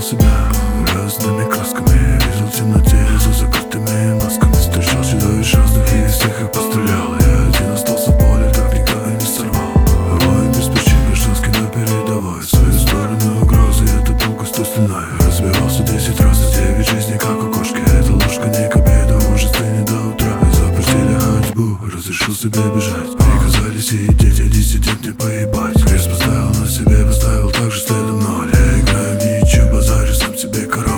себя разными красками. Видел в темноте за закрытыми масками. Встречал чудовищ разных и всех их пострелял. Я один остался в поле, так никого не сорвал. Воин без причин, гражданский на передовой. В свою сторону угрозы, это был густой стеной. Разбивался 10 раз, 9 жизней, как у кошки. Эта ложка не к обеду, может и не до утра. Запустили ходьбу, разрешил себе бежать. Приказали сидеть, а диссидент не поебать. Крест поставил на себе, поставил также следом ноль. Я играю в ничью, базарю, сам себе король.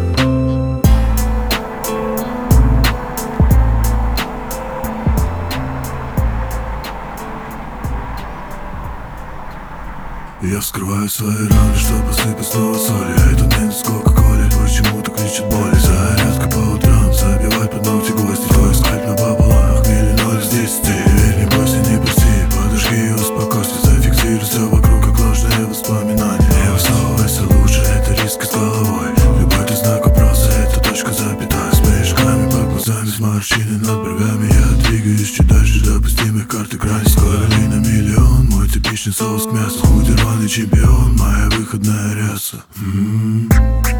Я вскрываю свои раны, чтобы посыпать снова соли. Этот мент сколько колет, почему-то кричит боли. Зарядка по утрам, забивай под ногти гвозди. Твой скальп напополам, хмели 0 из 10. Верь, не бойся, не прости, подожги и успокойся. Зафиксируй все вокруг, как ложные воспоминания. Не высовывайся лучше, это риск с головой. Любой ты знак вопроса, это точка запятая. С мешками под глазами, с морщиной над бровями. Я двигаюсь чуть дальше допустимых карт экране. Скоро ли на миллион, мой типичный соус к мясу. Худервальный чемпион, моя выходная ряса.